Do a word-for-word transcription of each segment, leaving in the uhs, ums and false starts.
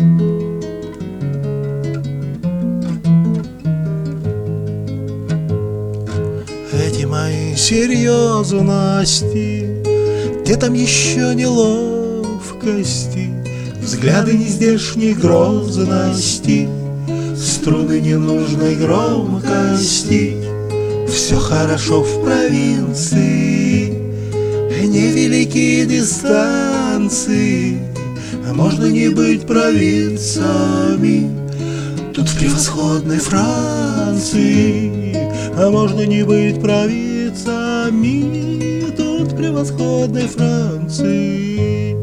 Эти мои серьезности, где там еще неловкости, взгляды нездешней грозности, струны ненужной громкости. Все хорошо в провинции, невеликие дистанции, а можно не быть провинцами. Тут в превосходной Франции, а можно не быть провинцами. Тут в превосходной Франции.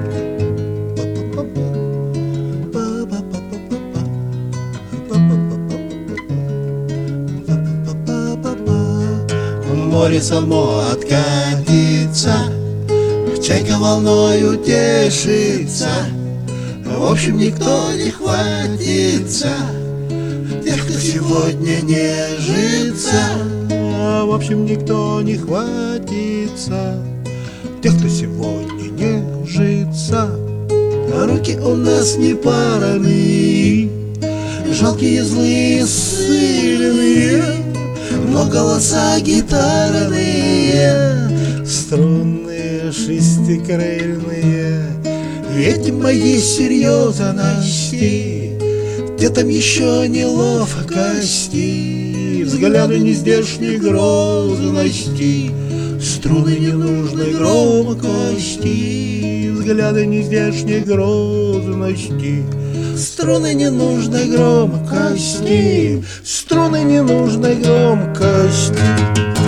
Море само откатится, чайка волною тешится. В общем, никто не хватится тех, кто сегодня нежится. В общем, никто не хватится тех, кто сегодня нежится. А руки у нас не парные, жалкие, злые, ссыльные, но голоса гитарные, струнные, шестикрыльные. Эти мои серьезности, где там еще неловкости, взгляды нездешней грозности, струны ненужной громкости, взгляды нездешней грозности, струны ненужной громкости, струны ненужной громкости.